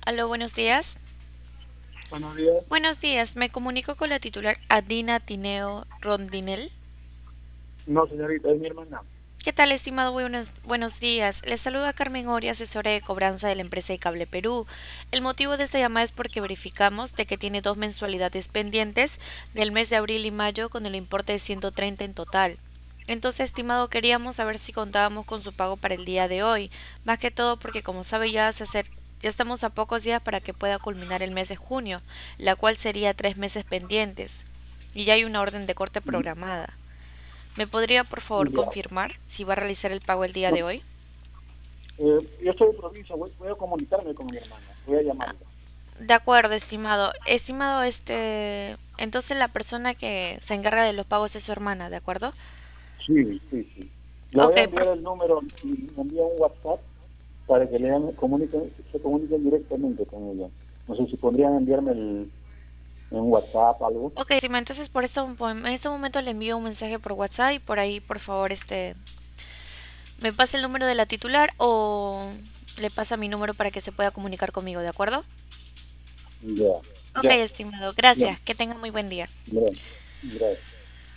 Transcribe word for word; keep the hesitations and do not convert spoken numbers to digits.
Aló, buenos días. Buenos días. Buenos días, me comunico con la titular Adina Tineo Rondinel. No, señorita, es mi hermana. ¿Qué tal, estimado? Buenos, buenos días. Les saluda Carmen Ori, asesora de cobranza de la empresa de Cable Perú. El motivo de esta llamada es porque verificamos de que tiene dos mensualidades pendientes del mes de abril y mayo con el importe de ciento treinta en total. Entonces, estimado, queríamos saber si contábamos con su pago para el día de hoy. Más que todo porque, como sabe, ya se acer- ya estamos a pocos días para que pueda culminar el mes de junio, la cual sería tres meses pendientes. Y ya hay una orden de corte programada. ¿Me podría por favor Ya. confirmar si va a realizar el pago el día de No, hoy? eh, yo estoy de provincia, voy, voy a comunicarme con mi hermana, voy a llamarla. De acuerdo, estimado. Estimado, este... Entonces la persona que se encarga de los pagos es su hermana, ¿de acuerdo? Sí, sí, sí. Le voy Ok, a por... enviar el número y me envía un WhatsApp para que le llame- comuniquen, se comuniquen directamente con ella. No sé si podrían enviarme el, en WhatsApp algo. Ok, estimado, entonces por esto, en este momento le envío un mensaje por WhatsApp y por ahí, por favor, este... me pasa el número de la titular o le pasa mi número para que se pueda comunicar conmigo, ¿de acuerdo? Ya, Ok, ya, estimado, ya, gracias. Que tenga muy buen día. ya, gracias.